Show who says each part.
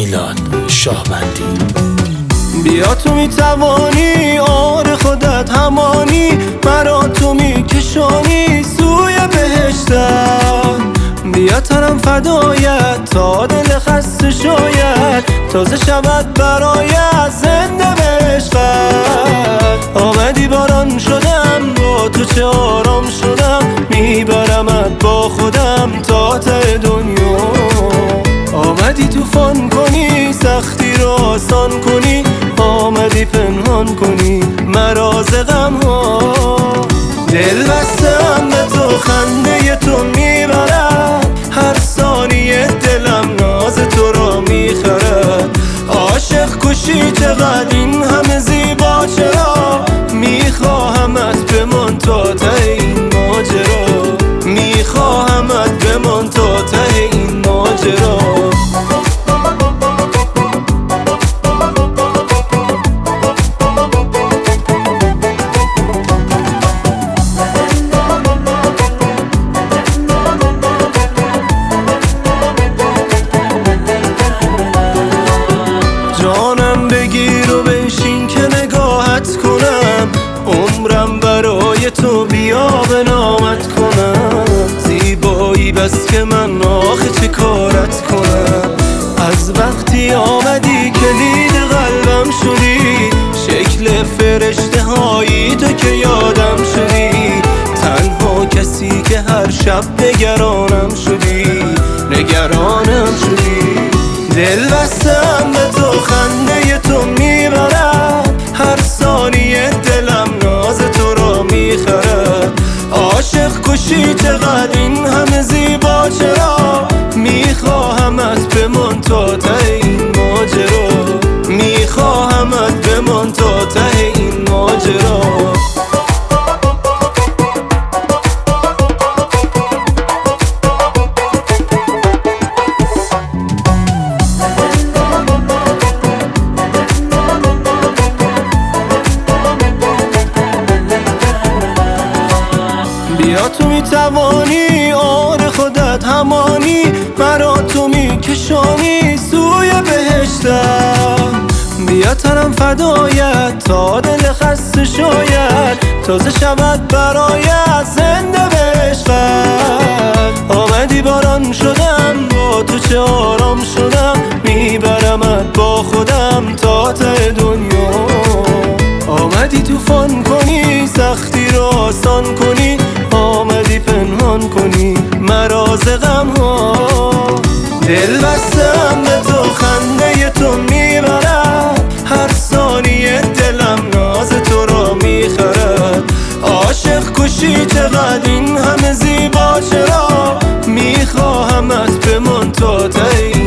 Speaker 1: میلاد شاهبندی.
Speaker 2: بیا تو میتوانی، آره خودت همانی، مرا تو میکشانی سوی بهشتت. بیا تنم فدایت تا دل خسته شاید، تازه شود برایت زنده به عشقت. آمدی باران شدم، با تو چه آرام شدم، میبرمت با خودم تا ته دنیا. آمدی توفان کنی، سختی رو آسان کنی، آمدی پنهان کنی مرا ز غم ها. دل بستم به تو، خنده تو میبرد، هر ثانیه دلم ناز تو را میخرد. عاشق کشی چقدر این همه زیبا، چرا میخواهمت بمان تا ته این ماجرا، میخواهمت بمان تا ته این ماجرا. جانم بگیر و بشین که نگاهت کنم، عمرم برای تو بیا به نامت کنم. زیبایی بس که من آخه چه کارت کنم، از وقتی آمدی کلید قلبم شدی، شکل فرشته هایی تو که یادم شدی. تنها کسی که هر شب نگرانم شدی، نگرانم شدی. دل بستم به تو، خنده تو میبرد، هر ثانیه دلم ناز تو را میخرد. عاشق کشی چقدر این همه زیبا، چرا میخواهمت بمان تا ته این ماجرا، میخواهمت بمان تا ته این ماجرا. بیا تو میتوانی، آره خودت همانی، مرا تو میکشانی سوی بهشتت. بیا تنم فدایت تا دل خسته شاید، تازه شود برایت زنده به عشقت. آمدی باران شدم، با تو چه آرام شدم، میبرمت با خودم تا ته دنیا. آمدی توفان کنی، سختی رو آسان کنی، آمدی پنهان کنی مرا ز غم ها. دل بستم به تو، خنده تو میبرد، هر ثانیه دلم ناز تو را میخرد. عاشق کشی چقدر این همه زیبا، چرا میخواهمت بمان تا ته